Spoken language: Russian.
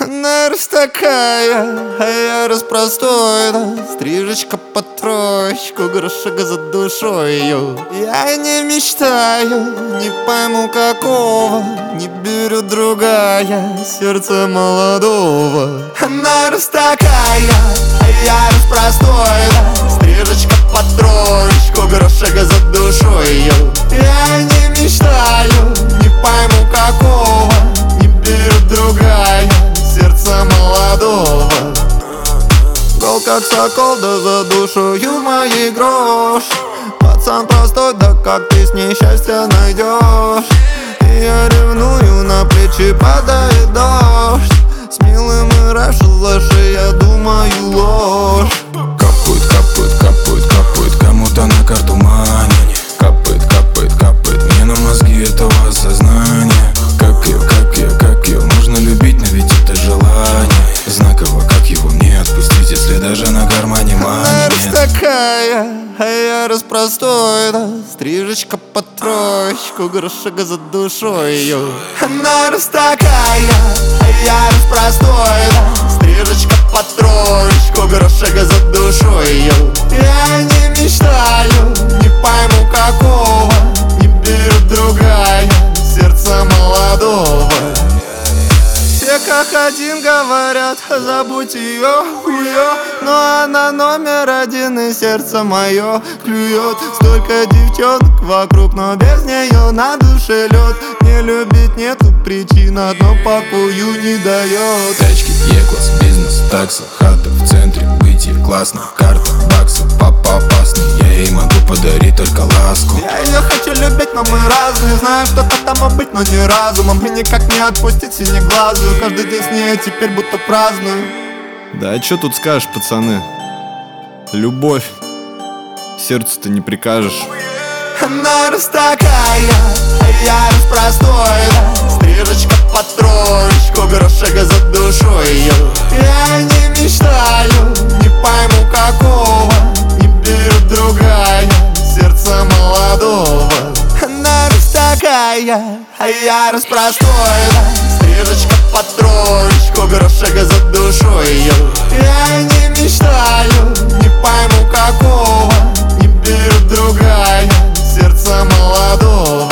Она раз такая, а я раз простой, да. Стрижечка под троечку, грошек за душой ее. Я не мечтаю, не пойму какого, не берет другая сердце молодого. Она раз такая, а я раз простой, да. Стрижечка под троечку, грошек за душой ее. Я не мечтаю, не пойму какого, не берет другая сердце молодого. Гол как сокол, да за душою моей грош. Пацан простой, да как ты с ней счастье найдешь? И я ревную, на плечи падает дождь. С милым и раньше лучше, я думаю, ложь. Капает, капает, капает, капает кому-то на карту мани. Капает, капает, капает мне на мозги этого сознания. Как ее можно любить, но ведь это желание знаково, как его мне отпустить, если даже на кармане мани нет. Она раз такая, а я раз простой, да. Стрижечка под троечку, грошек за душой ее. Она раз такая, а я раз простой, да. Стрижечка под троечку, грошек за душой ее. Я не мечтаю, не пойму какого, не берет другая сердце молодого. Все как один говорят, забудь ее, хуё. Но она номер один и сердце мое клюет. Столько девчонок вокруг, но без нее на душе лед. Не любить нету причин, одно покою не дает. Тачки, Е-класс, бизнес, такса, хата в центре, быть ей классно. Карта, баксы, папа опасный, я ей могу подарить только ласку. Я ее хочу любить, но мы разные. Знаю, что там быть, но не разумом. И никак не отпустить синеглазую. Каждый день с ней теперь будто праздную. Да а чё тут скажешь, пацаны? Любовь, сердцу-то не прикажешь. Она раз такая, а я раз простой, да. Стрижечка под троечку, грошек за душой ее. Я не мечтаю, не пойму какого, не берет другая сердце молодого. Она раз такая, а я раз простой, да. Стрижечка под троечку, грошек за душой ее. Я не мечтаю, не пойму какого, не берет другая сердце молодого.